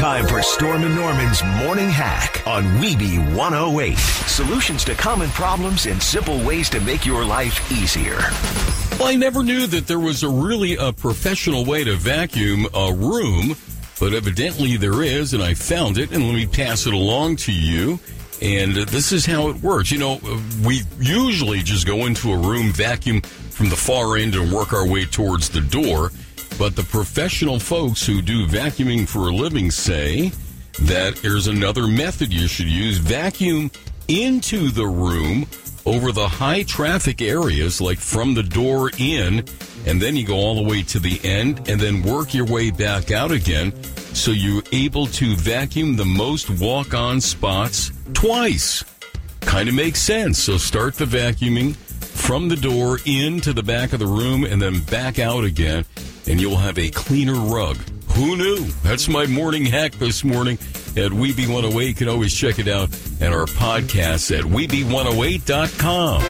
Time for Storm and Norman's Morning Hack on Weeby 108. Solutions to common problems and simple ways to make your life easier. Well, I never knew that there was a professional way to vacuum a room, but evidently there is, and I found it, and let me pass it along to you. And this is how it works. You know, we usually just go into a room, vacuum from the far end, and work our way towards the door. But the professional folks who do vacuuming for a living say that there's another method you should use. Vacuum into the room over the high traffic areas, like from the door in, and then you go all the way to the end, and then work your way back out again. So you're able to vacuum the most walk-on spots twice. Kind of makes sense. So start the vacuuming from the door into the back of the room and then back out again, and you'll have a cleaner rug. Who knew? That's my morning hack this morning at Weeby 108. You can always check it out at our podcast at Weeby108.com.